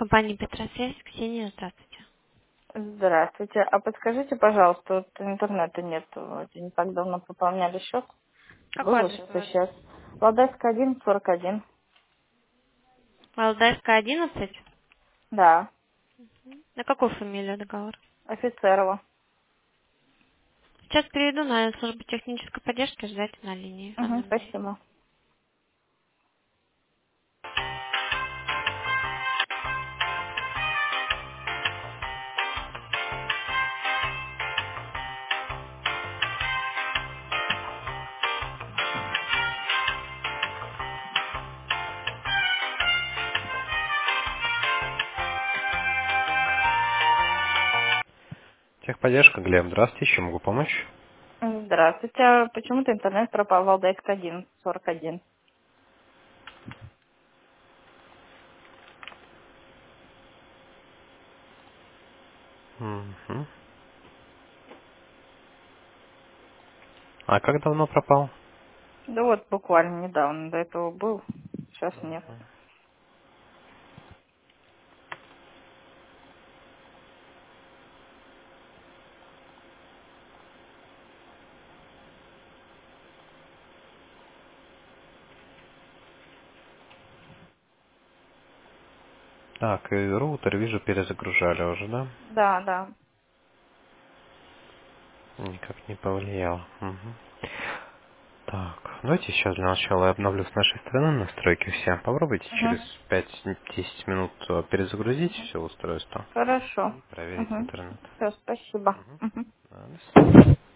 компания Петросвязь. Ксения, здравствуйте. Здравствуйте. А подскажите, пожалуйста, вот интернета нет. Вот, не так давно пополняли счет. Был Какой вот адрес сейчас у и вас? сейчас. Владайская 141. Валдайская, 11. Да. На какую фамилию договор? Офицерова. Сейчас переведу на службу технической поддержки. Ждайте на линии. Угу, Одну минуту. спасибо. Техподдержка, Глеб, здравствуйте, чем могу помочь? Здравствуйте. А почему-то интернет пропал. Валдайская 141. Мгм. А как давно пропал? Да вот буквально недавно до этого был. Сейчас нет. Так, и роутер, вижу, перезагружали уже, да? Да, да. Никак не повлияло. Мгм. Так, давайте сейчас для начала я обновлю с нашей стороны настройки все. Попробуйте через Угу. 5-10 минут перезагрузить все устройство Хорошо. и проверить Угу. интернет. Все, спасибо. Мгм. Угу. Да, до свидания.